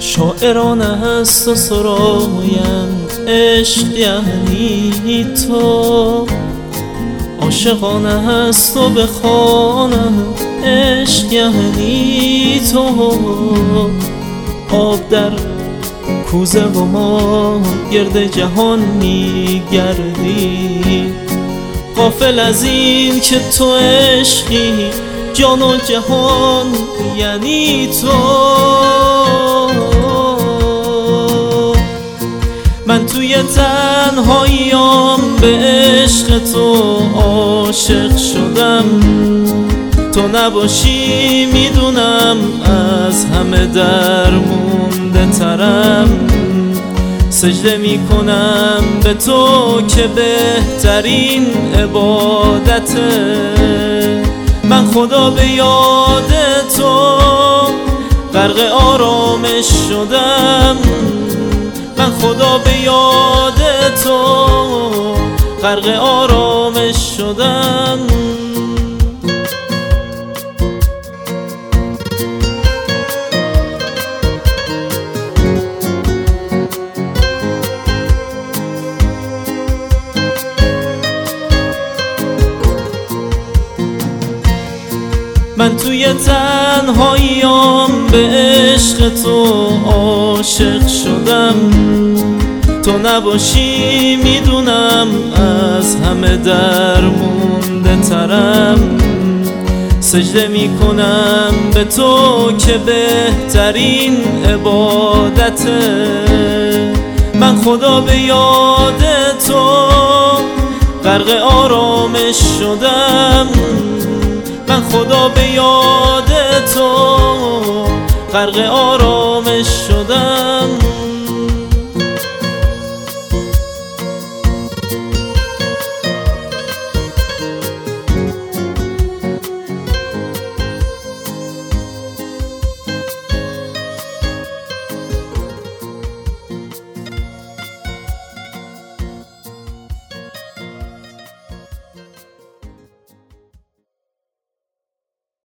شاعرانه هست و سرایند عشق یعنی تو، عاشقانه هست و بخوانند عشق یعنی تو. آب در کوزه و ما گرد جهان میگردی، غافل از این که تو عشقی، جان و جهان یعنی تو. من توی تنهاییام به عشق تو عاشق شدم، تو نباشی میدونم از همه درمونده ترم. سجده میکنم به تو که بهترین عبادته. من خدا به یاد تو غرق آرامش شدم، من خدا به یاد تو غرق آرامش شدم. من توی تنهاییام به عشق تو عاشق شدم، تو نباشی میدونم از همه درمونده ترم. سجده میکنم به تو که بهترین عبادته. من خدا به یاد تو غرق آرامش شدم، من خدا به یاد تو غرق آرامش